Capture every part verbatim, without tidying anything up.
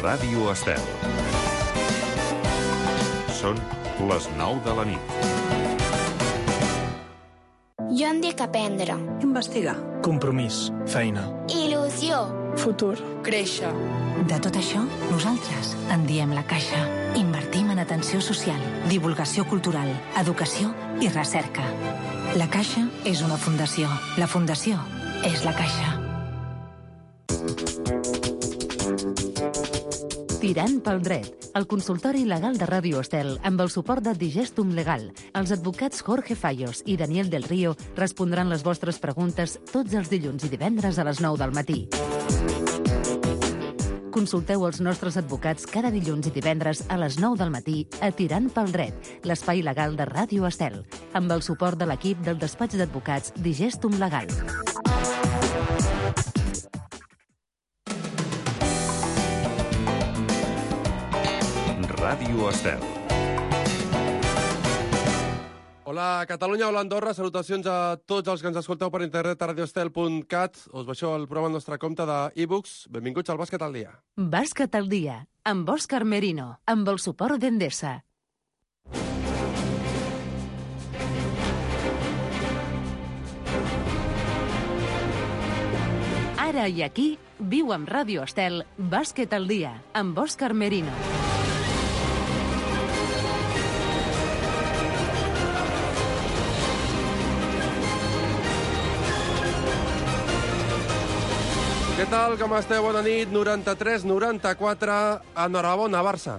Ràdio Estel. Són les nou de la nit. Jo em dic aprendre. Investigar. Compromís. Feina. Il·lusió. Futur. Créixer. De tot això, nosaltres en diem La Caixa. Invertim en atenció social, divulgació cultural, educació i recerca. La Caixa és una fundació. La fundació és La Caixa. Tirant pel dret, el consultori legal de Ràdio Estel amb el suport de Digestum Legal. Els advocats Jorge Fallos i Daniel del Río respondran les vostres preguntes tots els dilluns i divendres a les nou del matí. Consulteu els nostres advocats cada dilluns i divendres a les nou del matí a Tirant pel dret, l'espai legal de Ràdio Estel, amb el suport de l'equip del despatx d'advocats Digestum Legal. Ràdio Estel. Hola Catalunya, hola Andorra, salutacions a tots els que ens escolteu per internet a radioestel punt cat. Us baixeu el programa al nostre compte d'e-books. Benvinguts al Bàsquet al dia. Bàsquet al dia, amb Òscar Merino, amb el suport d'Endesa. Ara i aquí, viu amb Ràdio Estel, Bàsquet al dia, amb Òscar Merino. Què tal, com esteu? Bona nit. noranta-tres noranta-quatre. Enhorabona, Barça.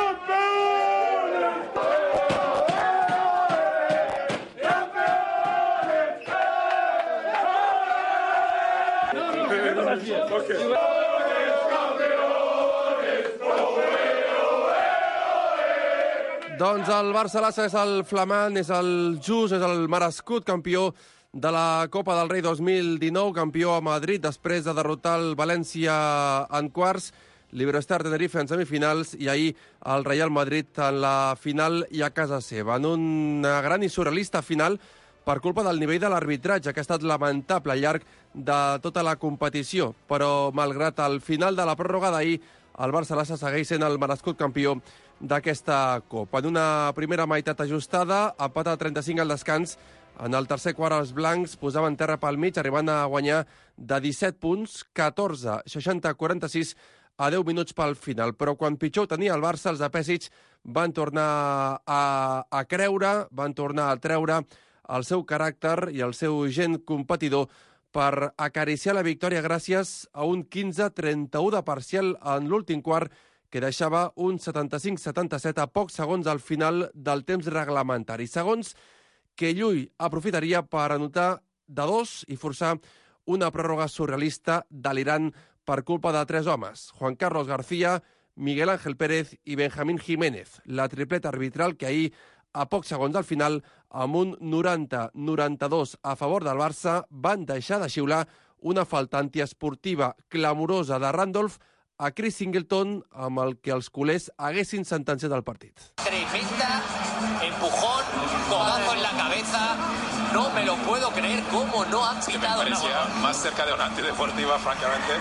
Doncs el Barça-Lassa és el flamant, és el just, és el merescut campió de la Copa del Rei dos mil dinou, campió a Madrid, després de derrotar el València en quarts, l'Iberostar Tenerife en semifinals i ahir el Real Madrid en la final i a casa seva. En una gran i surrealista final per culpa del nivell de l'arbitratge, que ha estat lamentable al llarg de tota la competició. Però, malgrat el final de la pròrroga d'ahir, el Barça-Lassa segueix sent el merescut campió d'aquesta Copa. En una primera meitat ajustada, empat a trenta-cinc al descans. En el tercer quart els blancs posaven terra pel mig, arribant a guanyar de disset punts, catorze, seixanta a quaranta-sis a deu minuts pel final. Però quan pitjor tenia el Barça, els de Pesic van tornar a, a creure, van tornar a treure el seu caràcter i el seu gent competidor per acariciar la victòria gràcies a un quinze a trenta-u de parcial en l'últim quart, que deixava un setanta-cinc a setanta-set a pocs segons al final del temps reglamentari. Segons que Llull aprofitaria per anotar de dos i forçar una pròrroga surrealista delirant per culpa de tres homes, Juan Carlos García, Miguel Ángel Pérez i Benjamín Jiménez, la tripleta arbitral que ahir, a pocs segons al final, amb un noranta a noranta-dos a favor del Barça, van deixar de xiular una falta antiesportiva clamorosa de Randolph a Chris Singleton, amb el que els culers haguessin sentenciat el partit. Tremenda, empujón, codazo en la cabeza, no me lo puedo creer, cómo no han pitado. Me parecía más cerca de una antideportiva, francamente.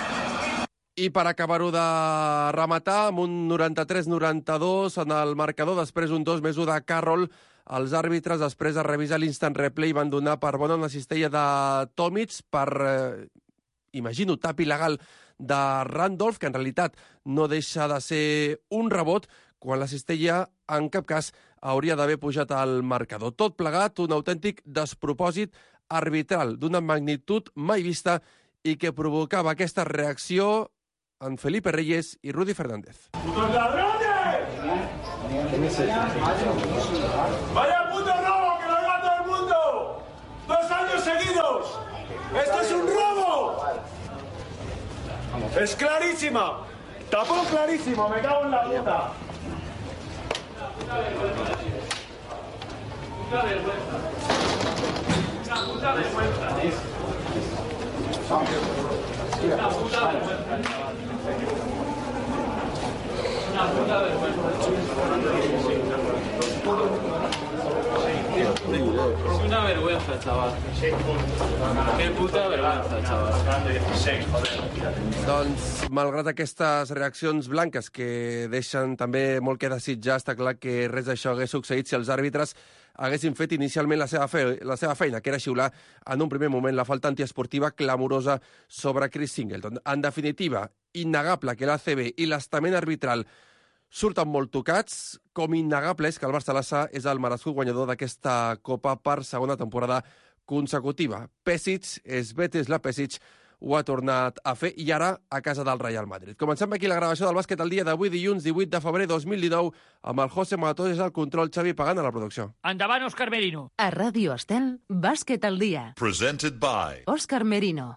I per acabar-ho de rematar, amb un noranta-tres a noranta-dos en el marcador, després un dos més u de Carroll, els àrbitres, després de revisar l'instant replay, van donar per bona una cistella de Tomic per, eh, imagino, tap il·legal de Randolph, que en realitat no deixa de ser un rebot, quan la cistella en cap cas hauria d'haver pujat al marcador. Tot plegat, un autèntic despropòsit arbitral d'una magnitud mai vista i que provocava aquesta reacció en Felipe Reyes y Rudy Fernández. ¡Putos ladrones! ¡Vaya puto robo que lo haga todo el mundo! ¡Dos años seguidos! ¡Esto es un robo! ¡Es clarísima! ¡Tapón clarísimo! ¡Me cago en la puta! ¡Puta vergüenza! ¡Puta vergüenza! ¡Una puta vergüenza! Una puta vergüenza. Una puta vergüenza. Es una vergüenza, chaval. Qué puta vergüenza, chaval. Doncs, malgrat aquestes reaccions blanques que deixen també molt que desitjar, està clar que res d'això hagués succeït si els àrbitres haguessin fet inicialment la seva, fe la seva feina, que era xiular en un primer moment la falta antiesportiva clamorosa sobre Chris Singleton. En definitiva, innegable que l'A C B i l'estament arbitral surten molt tocats, com innegable és que el Barça és el merescut guanyador d'aquesta Copa per segona temporada consecutiva. Pesic, Svetislav Pesic, ho ha tornat a fer, i ara a casa del Real Madrid. Comencem aquí la gravació del bàsquet el dia d'avui, dilluns divuit de febrer dos mil dinou, amb el José Matosas al control, Xavi Pagant a la producció. Endavant, Òscar Merino. A Ràdio Estel, bàsquet al dia. Presented by Òscar Merino.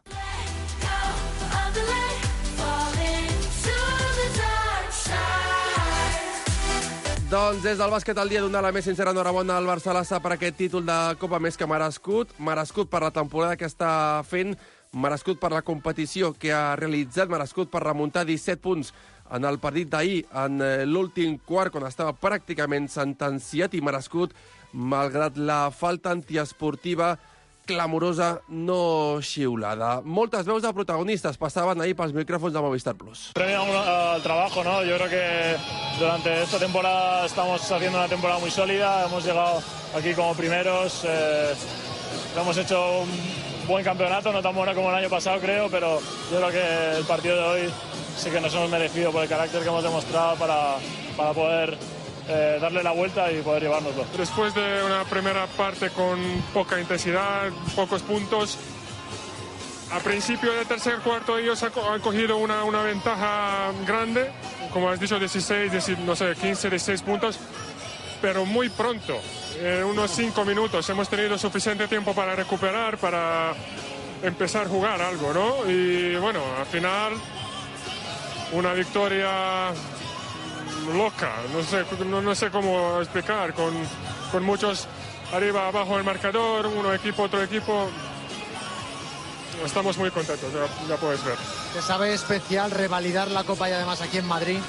Doncs des del bàsquet al dia, donar la més sincera enhorabona al Barça per aquest títol de Copa més que merescut, merescut per la temporada que està fent, merescut per la competició que ha realitzat, merescut per remuntar disset punts en el partit d'ahir, en l'últim quart, quan estava pràcticament sentenciat, i merescut, malgrat la falta antiesportiva clamorosa no xiulada. Moltes veus de protagonistes passaven ahir pels micrófonos de Movistar Plus. Premio al trabajo, ¿no? Yo creo que durante esta temporada estamos haciendo una temporada muy sólida, hemos llegado aquí como primeros, eh, hemos hecho un buen campeonato, no tan bueno como el año pasado creo, pero yo creo que el partido de hoy sí que nos hemos merecido por el carácter que hemos demostrado para, para poder Eh, darle la vuelta y poder llevárnoslo. Después de una primera parte con poca intensidad, pocos puntos, a principio del tercer cuarto ellos han cogido una, una ventaja grande, como has dicho, dieciséis, no sé, quince, dieciséis puntos, pero muy pronto, en unos cinco minutos, hemos tenido suficiente tiempo para recuperar, para empezar a jugar algo, ¿no? Y bueno, al final, una victoria loca, no sé, no, no sé cómo explicar, con, con muchos arriba, abajo el marcador, uno equipo, otro equipo. Estamos muy contentos, ya, ya puedes ver. ¿Te sabe especial revalidar la Copa y además aquí en Madrid?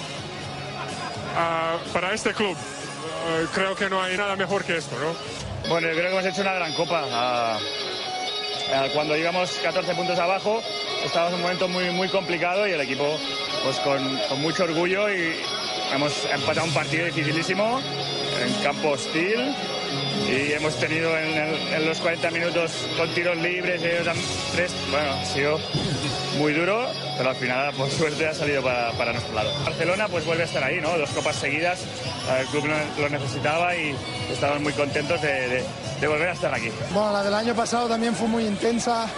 Uh, para este club, uh, creo que no hay nada mejor que esto, ¿no? Bueno, yo creo que hemos hecho una gran Copa. Uh, uh, cuando íbamos catorce puntos abajo, estábamos en un momento muy, muy complicado y el equipo, pues con, con mucho orgullo, y hemos empatado un partido dificilísimo en campo hostil y hemos tenido en, el, en los cuarenta minutos con tiros libres, ellos han tres, bueno, ha sido muy duro, pero al final por suerte ha salido para, para nuestro lado. Barcelona pues vuelve a estar ahí, ¿no? Dos copas seguidas, el club lo, lo necesitaba y estamos muy contentos de, de, de volver a estar aquí. Bueno, la del año pasado también fue muy intensa.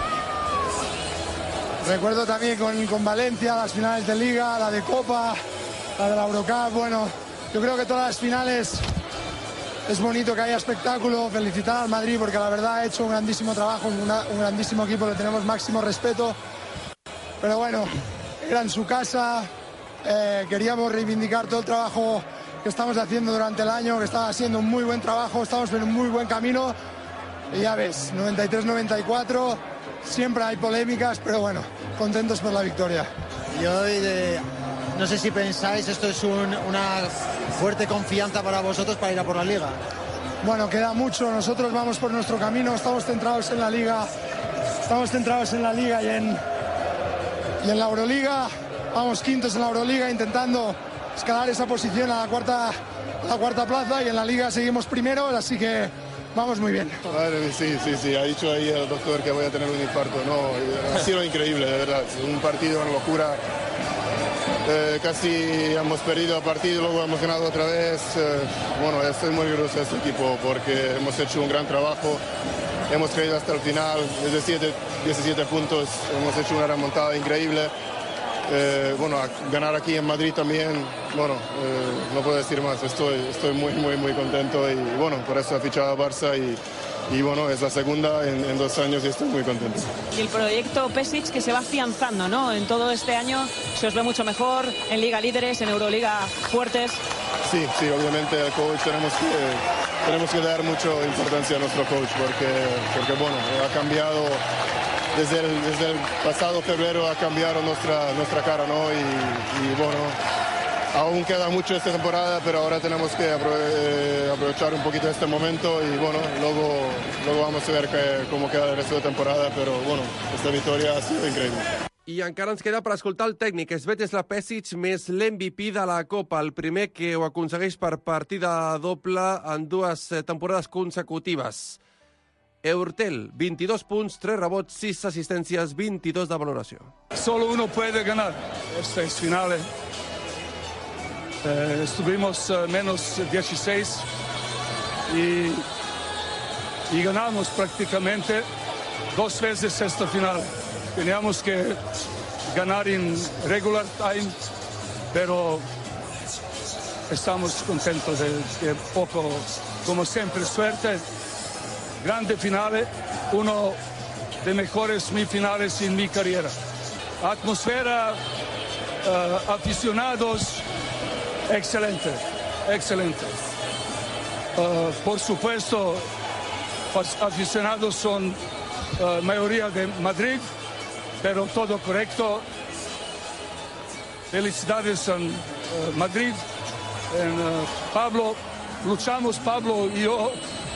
Recuerdo también con, con Valencia, las finales de Liga, la de Copa, la de la Eurocup. Bueno, yo creo que todas las finales es bonito que haya espectáculo. Felicitar al Madrid porque la verdad ha hecho un grandísimo trabajo, una, un grandísimo equipo, le tenemos máximo respeto. Pero bueno, era en su casa, eh, queríamos reivindicar todo el trabajo que estamos haciendo durante el año, que estaba siendo un muy buen trabajo, estamos en un muy buen camino. Y ya ves, noventa y tres noventa y cuatro... siempre hay polémicas, pero bueno, contentos por la victoria. Y hoy, de, no sé si pensáis, esto es un, una fuerte confianza para vosotros para ir a por la Liga. Bueno, queda mucho, nosotros vamos por nuestro camino, estamos centrados en la Liga, estamos centrados en la Liga y en, y en la Euroliga, vamos quintos en la Euroliga intentando escalar esa posición a la cuarta, a la cuarta plaza, y en la Liga seguimos primeros, así que vamos muy bien. Sí, sí, sí, ha dicho ahí el doctor que voy a tener un infarto. No, ha sido increíble, de verdad. Un partido, una locura. Eh, casi hemos perdido el partido, luego hemos ganado otra vez. Eh, bueno, estoy muy orgulloso de este equipo porque hemos hecho un gran trabajo. Hemos creído hasta el final, diecisiete, diecisiete puntos. Hemos hecho una remontada increíble. Eh, bueno, a ganar aquí en Madrid también, bueno, eh, no puedo decir más, estoy, estoy muy, muy, muy contento y bueno, por eso he fichado a Barça y, y bueno, es la segunda en, en dos años y estoy muy contento. Y el proyecto Pesic que se va afianzando, ¿no? En todo este año se os ve mucho mejor, en Liga líderes, en Euroliga fuertes. Sí, sí, obviamente el coach tenemos que, tenemos que dar mucha importancia a nuestro coach porque, porque bueno, ha cambiado. Desde el, desde el pasado febrero ha cambiado nuestra, nuestra cara, ¿no? Y, y bueno, aún queda mucho esta temporada, pero ahora tenemos que aprove aprovechar un poquito este momento y bueno, luego, luego vamos a ver que, cómo queda el resto de temporada, pero bueno, esta victoria ha sido increíble. I encara ens queda per escoltar el tècnic, Svetislav Pesic, més l'M V P de la Copa, el primer que ho aconsegueix per partida doble en dues temporades consecutives. Eurtel, veintidós punts, tres rebots, sis assistències, veintidós de valoració. Solo uno puede ganar estas finales. Eh, estuvimos uh, menos dieciséis y, y ganamos prácticamente dos veces esta final. Teníamos que ganar en regular time, pero estamos contentos de, de poco, como siempre, suerte. Grande finale, uno de mejores semifinales en mi carrera. Atmosfera, uh, aficionados, excelente, excelente. Uh, por supuesto, los aficionados son uh, mayoría de Madrid, pero todo correcto. Felicidades a uh, Madrid, en, uh, Pablo, luchamos Pablo y yo,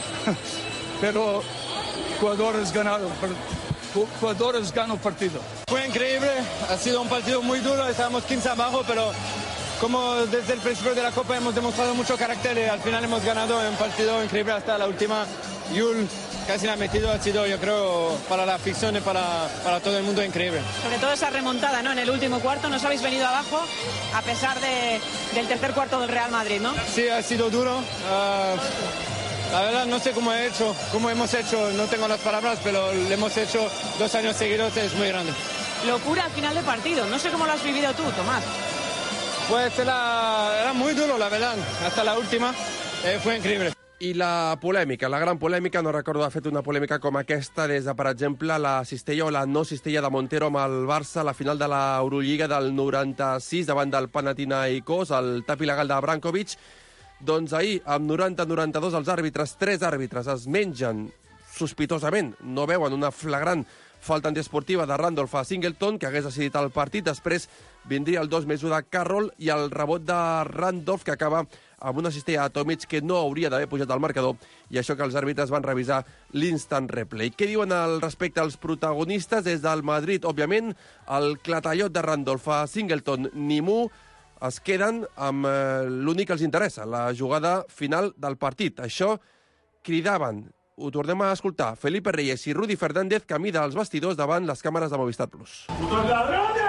pero jugadores ganaron, jugadores ganó partido. Fue increíble, ha sido un partido muy duro, estábamos quince abajo, pero como desde el principio de la Copa hemos demostrado mucho carácter y al final hemos ganado en un partido increíble hasta la última. Yul casi la ha metido, ha sido, yo creo, para la afición y para, para todo el mundo increíble. Sobre todo esa remontada, ¿no? En el último cuarto nos habéis venido abajo a pesar de, del tercer cuarto del Real Madrid, ¿no? Sí, ha sido duro. Uh, la verdad no sé cómo he hecho, cómo hemos hecho, no tengo las palabras, pero lo hemos hecho dos años seguidos, es muy grande. Locura al final de partido, no sé cómo lo has vivido tú, Tomás. Pues era, era muy duro, la verdad, hasta la última, eh, fue increíble. I la polèmica, la gran polèmica, no recordo haver fet una polèmica com aquesta des de, per exemple, la cistella o la no cistella de Montero amb el Barça a la final de l'Eurolliga del noranta-sis davant del Panathinaikos, el tap il·legal de Brankovic. Doncs ahir, amb noranta noranta-dos, els àrbitres, tres àrbitres, es mengen sospitosament, no veuen una flagrant falta antiesportiva de Randolph a Singleton, que hagués decidit el partit. Després vindria el dos més u de Carroll i el rebot de Randolph, que acaba amb una cistella a Tomic que no hauria d'haver pujat al marcador, i això que els àrbitres van revisar l'instant replay. Què diuen al respecte als protagonistes? Des del Madrid, òbviament, el clatallot de Randolph a Singleton, ni mu, es queden amb eh, l'únic que els interessa, la jugada final del partit. Això cridaven, ho tornem a escoltar, Felipe Reyes i Rudy Fernández camí dels vestidors davant les càmeres de Movistar Plus. ¡Putos ladrones!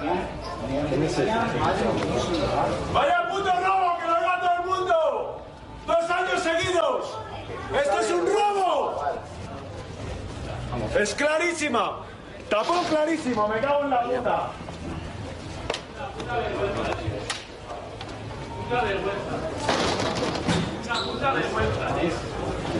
¡Vaya puto robo que lo haga todo el mundo! ¡Dos años seguidos! ¡Esto es un robo! ¡Es clarísima! ¡Tapón clarísimo! ¡Me cago en la puta! Puta vergüenza, tío. Puta vergüenza. Una puta vergüenza, tío.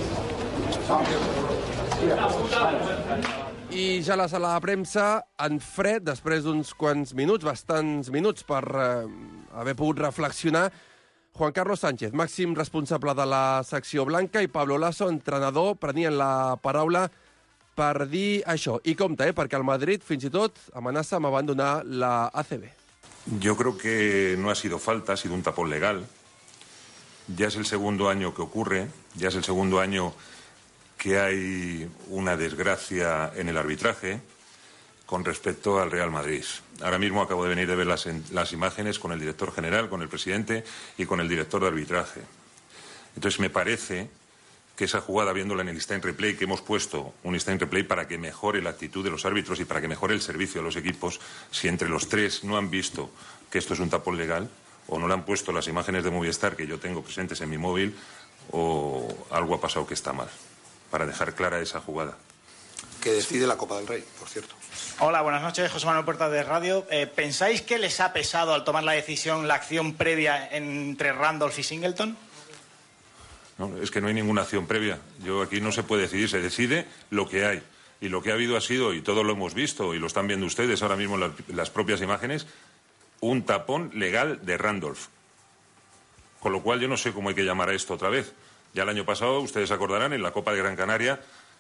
I ja a la sala de premsa, en fred, després d'uns quants minuts, bastants minuts per eh, haver pogut reflexionar, Juan Carlos Sánchez, màxim responsable de la secció blanca, i Pablo Lasso, entrenador, prenien la paraula per dir això. I compte, eh, perquè el Madrid fins i tot amenaça amb abandonar la A C B. Yo creo que no ha sido falta, ha sido un tapón legal. Ya es el segundo año que ocurre, ya es el segundo año que hay una desgracia en el arbitraje con respecto al Real Madrid. Ahora mismo acabo de venir de ver las, las imágenes con el director general, con el presidente y con el director de arbitraje. Entonces me parece que esa jugada, viéndola en el instant replay, que hemos puesto un instant replay para que mejore la actitud de los árbitros y para que mejore el servicio a los equipos, si entre los tres no han visto que esto es un tapón legal o no le han puesto las imágenes de Movistar que yo tengo presentes en mi móvil, o algo ha pasado que está mal, para dejar clara esa jugada. Que decide la Copa del Rey, por cierto. Hola, buenas noches, José Manuel Puertas de Radio. Eh, ¿Pensáis que les ha pesado al tomar la decisión la acción previa entre Randolph y Singleton? No, es que no hay ninguna acción previa. Yo aquí no se puede decidir, se decide lo que hay. Y lo que ha habido ha sido, y todos lo hemos visto, y lo están viendo ustedes ahora mismo en las, las propias imágenes, un tapón legal de Randolph. Con lo cual yo no sé cómo hay que llamar a esto otra vez. Ya el año pasado, ustedes acordarán, en la Copa de Gran Canaria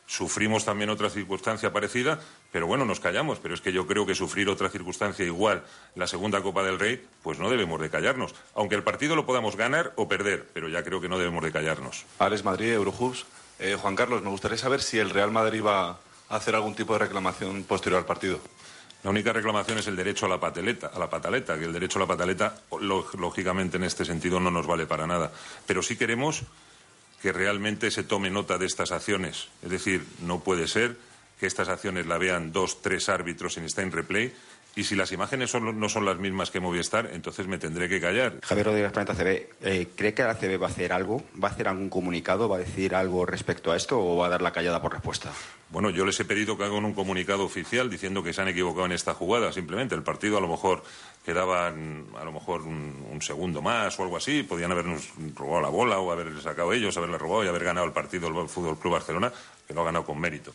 Sufrimos también otra circunstancia parecida, pero bueno, nos callamos. Pero es que yo creo que sufrir otra circunstancia igual, la segunda Copa del Rey, pues no debemos de callarnos. Aunque el partido lo podamos ganar o perder, pero ya creo que no debemos de callarnos. Alex Madrid, Eurohubs. Eh, Juan Carlos, me gustaría saber si el Real Madrid va a hacer algún tipo de reclamación posterior al partido. La única reclamación es el derecho a la pataleta, a la pataleta, que el derecho a la pataleta, lógicamente, en este sentido no nos vale para nada. Pero sí queremos que realmente se tome nota de estas acciones. Es decir, no puede ser que estas acciones la vean dos, tres árbitros en Instant Replay, y si las imágenes son, no son las mismas que Movistar, entonces me tendré que callar. Javier Rodríguez, Planeta C B, eh, ¿cree que la C B va a hacer algo? ¿Va a hacer algún comunicado? ¿Va a decir algo respecto a esto o va a dar la callada por respuesta? Bueno, yo les he pedido que hagan un comunicado oficial diciendo que se han equivocado en esta jugada. Simplemente el partido a lo mejor quedaban a lo mejor un, un segundo más o algo así. Podían habernos robado la bola o haberle sacado ellos, haberle robado y haber ganado el partido el Fútbol Club Barcelona, que lo ha ganado con mérito.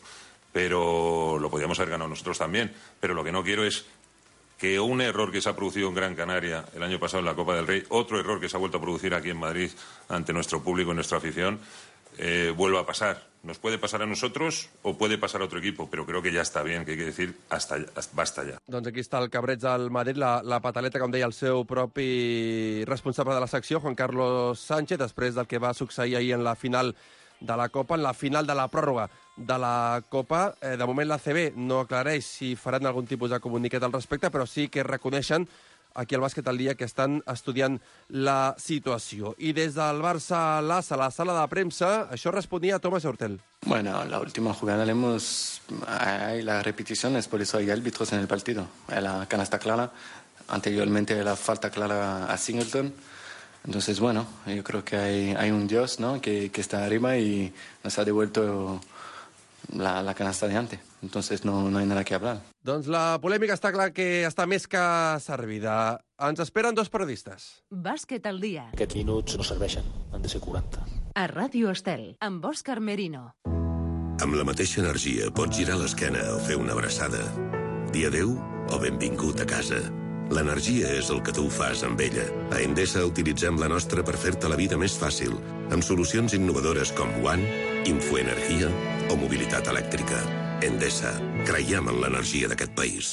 Pero lo podíamos haber ganado nosotros también. Pero lo que no quiero es que un error que se ha producido en Gran Canaria el año pasado en la Copa del Rey, otro error que se ha vuelto a producir aquí en Madrid ante nuestro público y nuestra afición, eh, vuelva a pasar. Nos puede pasar a nosotros o puede pasar a otro equipo, però creo que ja està bé, que hay que decir hasta, basta ja. Doncs aquí està el cabreig del Madrid, la, la pataleta, com deia el seu propi responsable de la secció, Juan Carlos Sánchez, després del que va succeir ahir en la final de la Copa, en la final de la pròrroga de la Copa. Eh, de moment la C B no aclareix si faran algun tipus de comunicat al respecte, però sí que reconeixen aquí al Bàsquet al Dia que estan estudiant la situació. I des del Barça Lassa, a la sala de premsa, això responia Thomas Hurtel. Bueno, la última jugada la hemos... hay las repeticiones, por eso hay árbitros en el partido. Hay la canasta clara, anteriormente la falta clara a Singleton. Entonces, bueno, yo creo que hay, hay un Dios, ¿no?, que, que está arriba y nos ha devuelto la, la canasta de antes. Entonces no, no hay nada que hablar. Doncs la polèmica està clar que està més que servida. Ens esperen dos periodistes. Bàsquet al dia. Aquests minuts no serveixen, han de ser quaranta. A Ràdio Estel, amb Òscar Merino. Amb la mateixa energia pots girar l'esquena o fer una abraçada. Dir adéu o benvingut a casa. L'energia és el que tu fas amb ella. A Endesa utilitzem la nostra per fer-te la vida més fàcil, amb solucions innovadores com One, Infoenergia o mobilitat elèctrica. Endesa. Creiem en l'energia d'aquest país.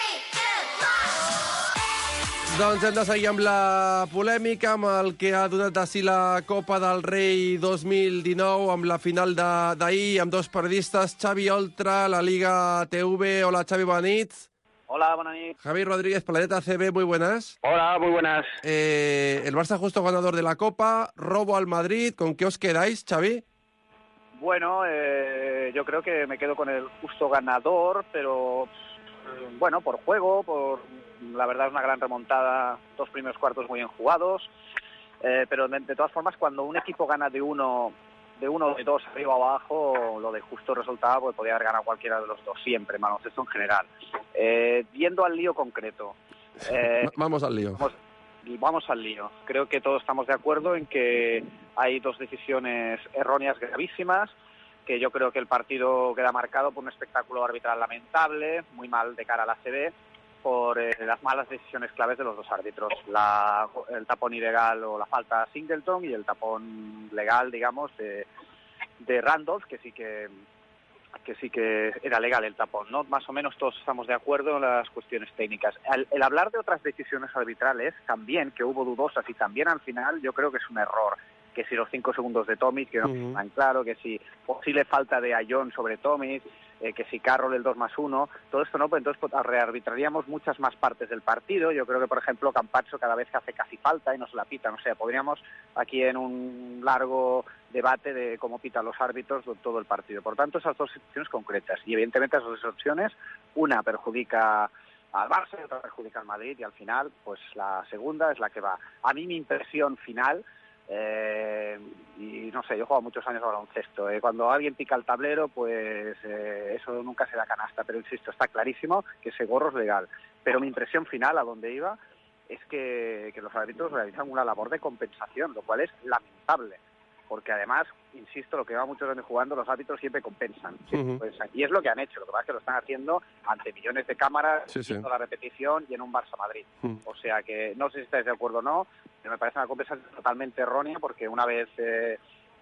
Doncs hem de seguir amb la polèmica, amb el que ha donat de si la Copa del Rei dos mil dinou, amb la final d'ahir, amb dos periodistes, Xavi Oltra, la Liga T V. Hola, Xavi, bona nit. Hola, buenas noches. Javi Rodríguez, Planeta C B, muy buenas. Hola, muy buenas. Eh, el Barça justo ganador de la Copa, robo al Madrid. ¿Con qué os quedáis, Xavi? Bueno, eh, yo creo que me quedo con el justo ganador, pero bueno, por juego, por la verdad es una gran remontada, dos primeros cuartos muy bien jugados, eh, pero de, de todas formas cuando un equipo gana de uno, de uno o de dos arriba o abajo, lo de justo resultado, pues podría haber ganado cualquiera de los dos siempre, en baloncesto en general. Eh, yendo al lío concreto. Eh, vamos al lío. Vamos, vamos al lío. Creo que todos estamos de acuerdo en que hay dos decisiones erróneas gravísimas, que yo creo que el partido queda marcado por un espectáculo arbitral lamentable, muy mal de cara a la C B, por eh, las malas decisiones claves de los dos árbitros. La, el tapón ilegal o la falta a Singleton y el tapón legal, digamos, de, de Randolph, que sí que, que sí que era legal el tapón, ¿no? Más o menos todos estamos de acuerdo en las cuestiones técnicas. El, el hablar de otras decisiones arbitrales, también, que hubo dudosas y también al final, yo creo que es un error. Que si los cinco segundos de Tomic, que no uh-huh. están claro, que si posible falta de Ayón sobre Tomic, eh, que si Carroll el dos más uno, todo esto no, pues entonces pues, rearbitraríamos muchas más partes del partido. Yo creo que, por ejemplo, Campazzo cada vez que hace casi falta y no se la pitan, o sea, podríamos aquí en un largo debate de cómo pitan los árbitros todo el partido. Por tanto, esas dos situaciones concretas, y evidentemente esas dos opciones, una perjudica al Barça y otra perjudica al Madrid, y al final, pues la segunda es la que va. A mí mi impresión final... Eh, y no sé, yo he jugado muchos años a baloncesto, eh, cuando alguien pica el tablero pues eh, eso nunca se da canasta, pero insisto, está clarísimo que ese gorro es legal, pero mi impresión final a donde iba es que, que los árbitros realizan una labor de compensación, lo cual es lamentable, porque además, insisto, lo que lleva muchos años jugando, los árbitros siempre compensan. ¿Sí? Uh-huh. Pues, y es lo que han hecho, lo que pasa es que lo están haciendo ante millones de cámaras, sí, sí. la repetición y en un Barça-Madrid. Uh-huh. O sea que no sé si estáis de acuerdo o no, pero me parece una compensación totalmente errónea, porque una vez eh,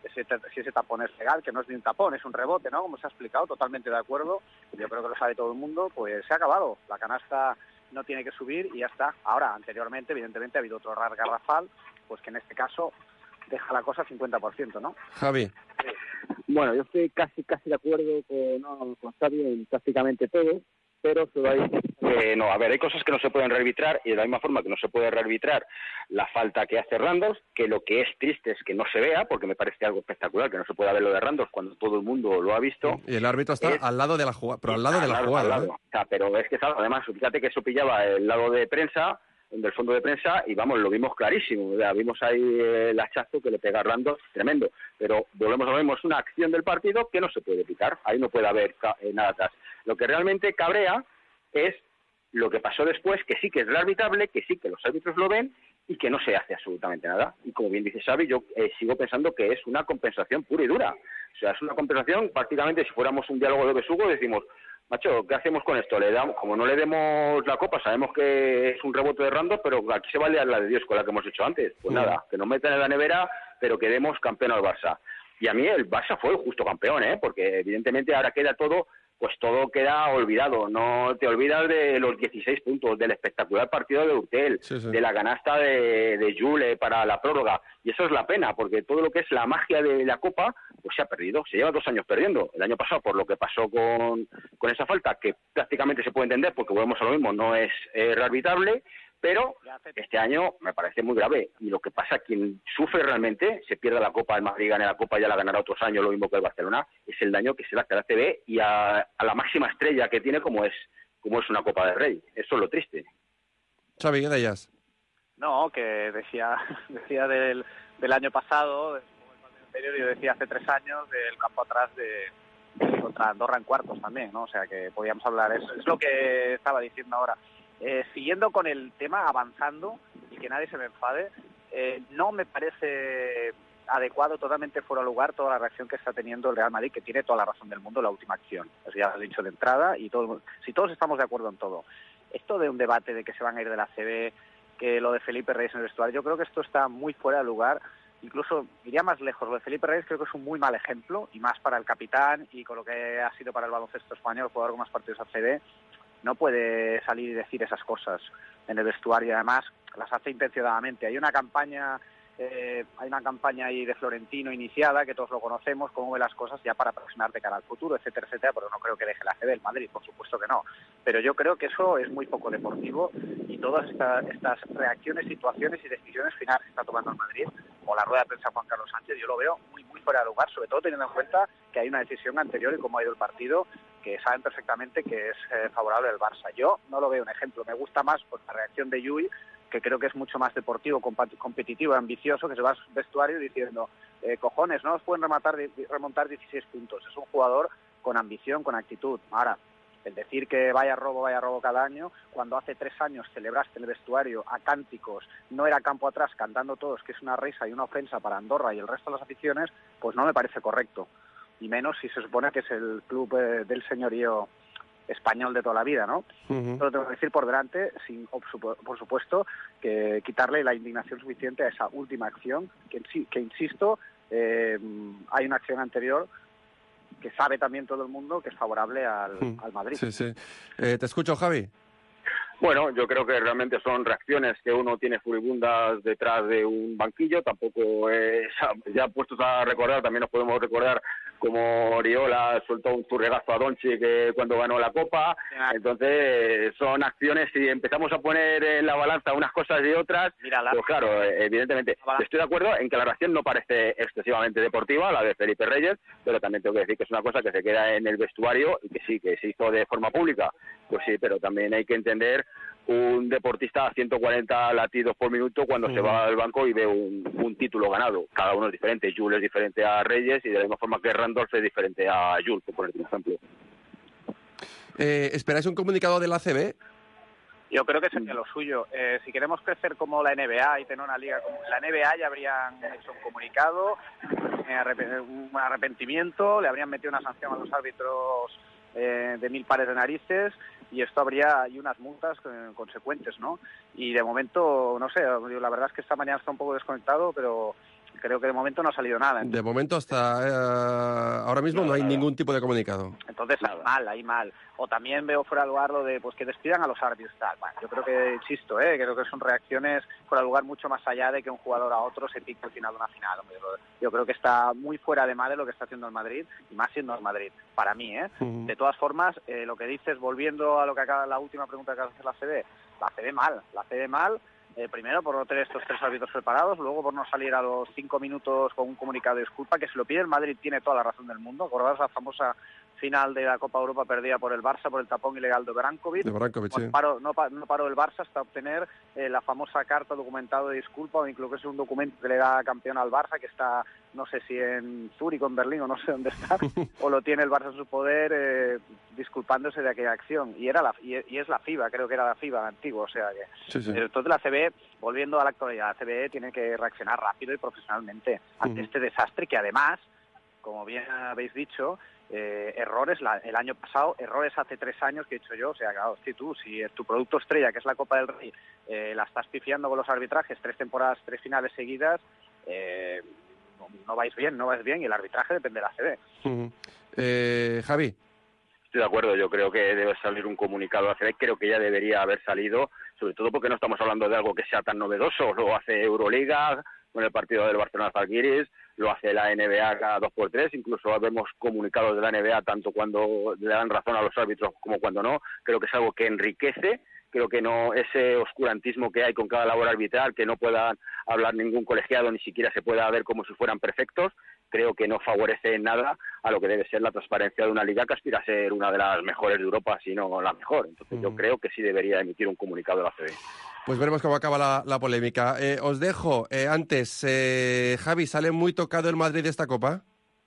ese, si ese tapón es legal, que no es ni un tapón, es un rebote, ¿no? Como se ha explicado, totalmente de acuerdo. Yo creo que lo sabe todo el mundo, pues se ha acabado. La canasta no tiene que subir y ya está. Ahora, anteriormente, evidentemente, ha habido otro error garrafal, pues que en este caso deja la cosa cincuenta por ciento, ¿no? Javi. Bueno, yo estoy casi casi de acuerdo con, no, con Xavi en prácticamente todo, pero solo hay... Eh, no, a ver, hay cosas que no se pueden rearbitrar y de la misma forma que no se puede rearbitrar la falta que hace Randolph, que lo que es triste es que no se vea, porque me parece algo espectacular que no se pueda ver lo de Randolph cuando todo el mundo lo ha visto. Y el árbitro está es... al lado de la jugada, pero al lado de la lado, jugada. Al lado. ¿eh? O sea, pero es que, ¿sabes? Además, fíjate que eso pillaba el lado de prensa, del fondo de prensa, y vamos, lo vimos clarísimo. O sea, vimos ahí el hachazo que le pega a Randolph, tremendo. Pero volvemos a lo mismo, es una acción del partido que no se puede pitar. Ahí no puede haber eh, nada atrás. Lo que realmente cabrea es lo que pasó después, que sí que es rearbitrable, que sí que los árbitros lo ven y que no se hace absolutamente nada. Y como bien dice Xavi, yo eh, sigo pensando que es una compensación pura y dura. O sea, es una compensación prácticamente, si fuéramos un diálogo de besugo, decimos, macho, ¿qué hacemos con esto? Le damos, como no le demos la copa, sabemos que es un rebote de Randolph, pero aquí se va a liar la de Dios con la que hemos hecho antes. Pues sí. Nada, que nos metan en la nevera, pero que demos campeón al Barça. Y a mí el Barça fue el justo campeón, ¿eh? Porque evidentemente ahora queda todo... pues todo queda olvidado. No te olvidas de los dieciséis puntos, del espectacular partido de Urtel, sí, sí. de la canasta de, de Jule para la prórroga. Y eso es la pena, porque todo lo que es la magia de la Copa, pues se ha perdido. Se lleva dos años perdiendo. El año pasado, por lo que pasó con, con esa falta, que prácticamente se puede entender, porque volvemos a lo mismo, no es eh, rearbitrable, pero este año me parece muy grave. Y lo que pasa, quien sufre realmente, se pierde la Copa, el Madrid gana la Copa, ya la ganará otros años, lo mismo que el Barcelona, es el daño que se le hace a la C B y a, a la máxima estrella que tiene como es como es una Copa del Rey. Eso es lo triste. Xavi, ¿qué decías? No, que decía decía del, del año pasado, del anterior, yo decía hace tres años, del campo atrás de, de contra Andorra en cuartos también, ¿no? O sea, que podíamos hablar, es, es lo que estaba diciendo ahora. Eh, siguiendo con el tema, avanzando, y que nadie se me enfade, eh, no me parece adecuado, totalmente fuera de lugar, toda la reacción que está teniendo el Real Madrid, que tiene toda la razón del mundo en la última acción. Eso ya lo he dicho de entrada, y todo, si todos estamos de acuerdo en todo. Esto de un debate de que se van a ir de la C B, que lo de Felipe Reyes en el vestuario, yo creo que esto está muy fuera de lugar. Incluso iría más lejos, lo de Felipe Reyes creo que es un muy mal ejemplo, y más para el capitán, y con lo que ha sido para el baloncesto español, jugador con más partidos A C B, no puede salir y decir esas cosas en el vestuario. Además, las hace intencionadamente. Hay una campaña, eh, hay una campaña ahí de Florentino iniciada, que todos lo conocemos, cómo ve las cosas ya para aproximar de cara al futuro, etcétera, etcétera, pero no creo que deje la C B el Madrid, por supuesto que no. Pero yo creo que eso es muy poco deportivo, y todas esta, estas reacciones, situaciones y decisiones finales que está tomando el Madrid, o la rueda de prensa de Juan Carlos Sánchez, yo lo veo muy, muy fuera de lugar, sobre todo teniendo en cuenta que hay una decisión anterior y cómo ha ido el partido, que saben perfectamente que es eh, favorable al Barça. Yo no lo veo un ejemplo. Me gusta más pues, la reacción de Yui, que creo que es mucho más deportivo, competitivo, ambicioso, que se va al vestuario diciendo, eh, cojones, no os pueden rematar, remontar dieciséis puntos. Es un jugador con ambición, con actitud. Ahora, el decir que vaya robo, vaya robo cada año, cuando hace tres años celebraste el vestuario a cánticos, no era campo atrás cantando todos que es una risa y una ofensa para Andorra y el resto de las aficiones, pues no me parece correcto. Y menos si se supone que es el club eh, del señorío español de toda la vida, ¿no? Uh-huh. Pero tengo que decir por delante, sin, por supuesto, que quitarle la indignación suficiente a esa última acción, que, que insisto, eh, hay una acción anterior que sabe también todo el mundo que es favorable al, uh-huh. al Madrid. Sí, sí. Eh, te escucho, Javi. Bueno, yo creo que realmente son reacciones que uno tiene furibundas detrás de un banquillo. Tampoco es, ya puestos a recordar, también nos podemos recordar como Oriola soltó un turregazo a Doncic que cuando ganó la Copa. Entonces son acciones, si empezamos a poner en la balanza unas cosas y otras, Mírala. Pues claro, evidentemente estoy de acuerdo en que la reacción no parece excesivamente deportiva, la de Felipe Reyes, pero también tengo que decir que es una cosa que se queda en el vestuario y que sí, que se hizo de forma pública, pues sí, pero también hay que entender un deportista a ciento cuarenta latidos por minuto cuando uh-huh. se va al banco y ve un, un título ganado. Cada uno es diferente. Jules es diferente a Reyes y de la misma forma que Randolph es diferente a Jules, por ponerte un ejemplo. Eh, ¿Esperáis un comunicado de la A C B? Yo creo que sería lo suyo. Eh, si queremos crecer como la N B A y tener una liga como la N B A, ya habrían hecho un comunicado, un arrepentimiento, le habrían metido una sanción a los árbitros eh, de mil pares de narices, y esto habría hay unas multas eh, consecuentes, ¿no? Y de momento, no sé, la verdad es que esta mañana está un poco desconectado, pero creo que de momento no ha salido nada. De momento hasta eh, ahora mismo no hay ningún tipo de comunicado. Entonces, ahí mal, ahí mal. O también veo fuera de lugar lo de pues que despidan a los árbitros. Tal. Bueno, yo creo que, insisto, eh, creo que son reacciones fuera de lugar mucho más allá de que un jugador a otro se pique al final de una final. Hombre. Yo creo que está muy fuera de madre lo que está haciendo el Madrid, y más siendo el Madrid, para mí. ¿eh? Uh-huh. De todas formas, eh, lo que dices, volviendo a lo que acaba la última pregunta que hace la C B, la C B mal, la C B mal. Eh, primero por no tener estos tres árbitros preparados, luego por no salir a los cinco minutos con un comunicado de disculpa, que si lo pide el Madrid tiene toda la razón del mundo. Acordaos la famosa final de la Copa Europa perdida por el Barça por el tapón ilegal de Brankovic. De Brankovic, pues sí. paró, no, no paró el Barça hasta obtener eh, la famosa carta documentada de disculpa, o incluso es un documento que le da campeón al Barça, que está, no sé si en Zúrich o en Berlín, o no sé dónde está, o lo tiene el Barça en su poder, eh, disculpándose de aquella acción. Y era la y, y es la FIBA, creo que era la FIBA antigua, o sea que... Sí, sí. Entonces la C B, volviendo a la actualidad, la C B tiene que reaccionar rápido y profesionalmente ante uh-huh. este desastre que además, como bien habéis dicho, eh, errores la, el año pasado, errores hace tres años que he hecho yo, o sea, claro, si tú, si tu producto estrella, que es la Copa del Rey, eh, la estás pifiando con los arbitrajes, tres temporadas, tres finales seguidas, eh, no, no vais bien, no vais bien, y el arbitraje depende de la C B. Uh-huh. eh, Javi. Estoy de acuerdo, yo creo que debe salir un comunicado de la C B, creo que ya debería haber salido, sobre todo porque no estamos hablando de algo que sea tan novedoso, lo hace Euroliga con el partido del Barcelona-Zalgiris, lo hace la N B A cada dos por tres, incluso vemos comunicados de la N B A tanto cuando le dan razón a los árbitros como cuando no. Creo que es algo que enriquece, creo que no ese oscurantismo que hay con cada labor arbitral, que no puedan hablar ningún colegiado, ni siquiera se pueda ver como si fueran perfectos, creo que no favorece en nada a lo que debe ser la transparencia de una liga que aspira a ser una de las mejores de Europa, si no la mejor. Entonces mm. yo creo que sí debería emitir un comunicado de la C B. Pues veremos cómo acaba la, la polémica. Eh, os dejo, eh, antes, eh, Javi, ¿sale muy tocado el Madrid de esta Copa?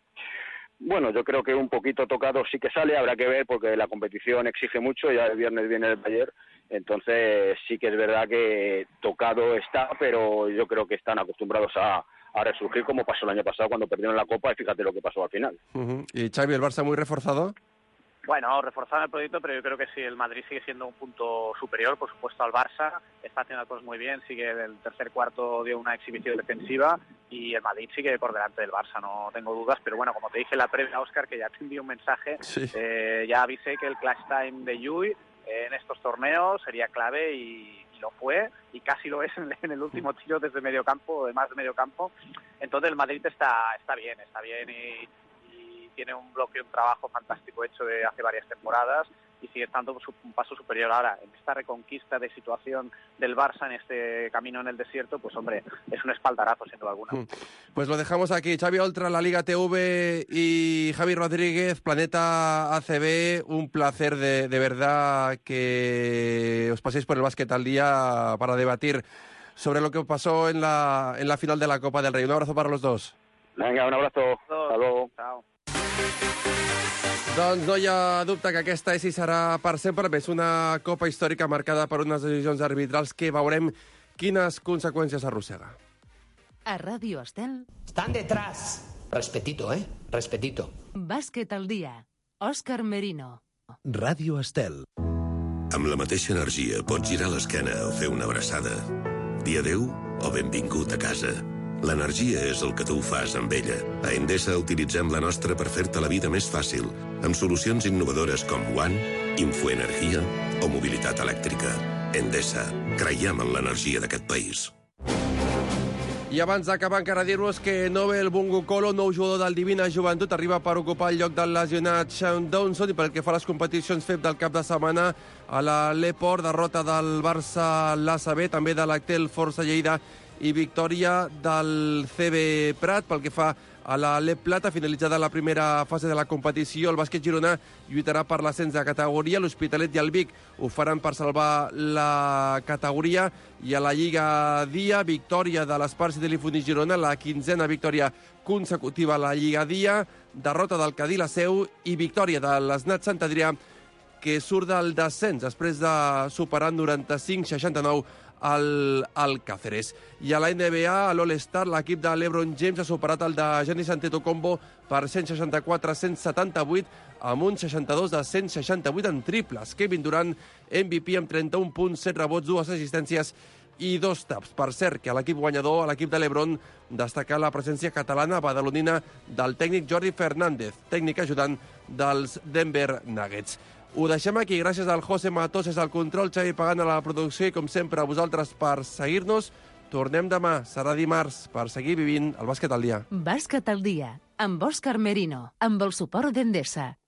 Bueno, yo creo que un poquito tocado sí que sale, habrá que ver porque la competición exige mucho, ya el viernes viene el Bayern, entonces sí que es verdad que tocado está, pero yo creo que están acostumbrados a, a resurgir como pasó el año pasado cuando perdieron la Copa y fíjate lo que pasó al final. Uh-huh. ¿Y Xavi, el Barça muy reforzado? Bueno, reforzado el proyecto, pero yo creo que sí, el Madrid sigue siendo un punto superior, por supuesto, al Barça. Está haciendo las cosas muy bien, sigue el tercer cuarto dio una exhibición defensiva y el Madrid sigue por delante del Barça, no tengo dudas. Pero bueno, como te dije en la previa, Óscar, que ya te envié un mensaje, sí. eh, ya avisé que el clutch time de Llull eh, en estos torneos sería clave y, y lo fue, y casi lo es en, en el último tiro desde medio campo, de más de medio campo. Entonces el Madrid está, está bien, está bien y... tiene un bloque, un trabajo fantástico hecho de hace varias temporadas y sigue estando un paso superior ahora. En esta reconquista de situación del Barça en este camino en el desierto, pues hombre, es un espaldarazo, sin duda alguna. Pues lo dejamos aquí. Xavi Oltra, la Liga T V y Javi Rodríguez, Planeta A C B. Un placer de, de verdad que os paséis por el básquet al día para debatir sobre lo que pasó en la, en la final de la Copa del Rey. Un abrazo para los dos. Venga, un abrazo. Hasta luego. Chao. Doncs no hi ha dubte que aquesta és i serà per sempre. És una Copa històrica marcada per unes decisions arbitrals que veurem quines conseqüències arrossega. A Ràdio Estel... Estan detrás. Respetito, eh? Respetito. Bàsquet al dia. Òscar Merino. Ràdio Estel. Amb la mateixa energia pots girar l'esquena o fer una abraçada. Dir adéu o benvingut a casa. L'energia és el que tu fas amb ella. A Endesa utilitzem la nostra per fer-te la vida més fàcil, amb solucions innovadores com One, Infoenergia o mobilitat elèctrica. Endesa, creiem en l'energia d'aquest país. I abans d'acabar encara dir-vos que Nobel Bungukolo, nou jugador del Divina Joventut, arriba per ocupar el lloc del lesionat Sean Downson, i pel que fa a les competicions F E P del cap de setmana, a la Leport, derrota del Barça l'A C B, també de l'Actel Força Lleida i victòria del C B Prat. Pel que fa a la L E P Plata, finalitzada la primera fase de la competició, el bàsquet girona lluitarà per l'ascens de categoria, l'Hospitalet i el Vic ho faran per salvar la categoria, i a la Lliga Dia, victòria de l'Espars i de l'Ifuni Girona, la quinzena victòria consecutiva a la Lliga Dia, derrota del Cadí la Seu i victòria de l'Snat Sant Adrià, que surt del descens després de superar noranta-cinc seixanta-nou al, al Cáceres. I a la N B A, a l'All-Star, l'equip de LeBron James ha superat el de Giannis Antetokounmpo per cent seixanta-quatre a cent setanta-vuit, amb un seixanta-dos de cent seixanta-vuit en triples. Kevin Durant, M V P amb trenta-un punts, set rebots, dues assistències i dos taps. Per cert, que a l'equip guanyador, a l'equip de l'Hebron, destacar la presència catalana badalonina del tècnic Jordi Fernández, tècnic ajudant dels Denver Nuggets. Ho deixem aquí, gràcies al José Matoses al control, Xavi Pagant a la producció i, com sempre, a vosaltres per seguir-nos. Tornem demà, serà dimarts, per seguir vivint el bàsquet al dia. Bàsquet al dia, amb Òscar Merino, amb el suport d'Endesa.